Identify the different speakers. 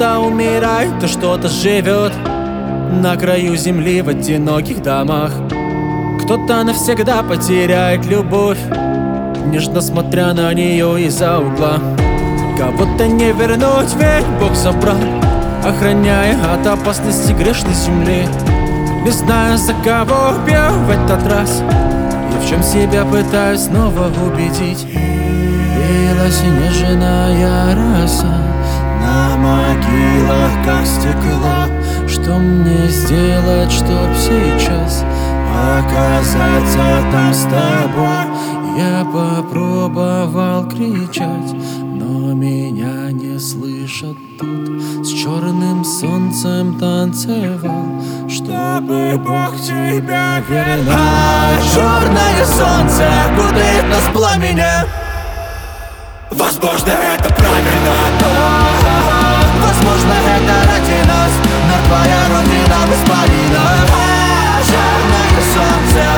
Speaker 1: Кто-то умирает, а что-то живет на краю земли в одиноких домах. Кто-то навсегда потеряет любовь, нежно смотря на нее из-за угла. Кого-то не вернуть, ведь Бог забрал, охраняя от опасности грешной земли. Не знаю, за кого пью в этот раз, и в чем себя пытаюсь снова убедить. Билась нежная роса на могилах, как стекло. Что мне сделать, чтоб сейчас оказаться там с тобой? Я попробовал кричать, но меня не слышат тут. С черным солнцем танцевал, чтобы Бог тебя вернул. Черное солнце окутает нас пламенем. Возможно, это правильно, возможно, это ради нас, но твоя родина воспалена. Черное солнце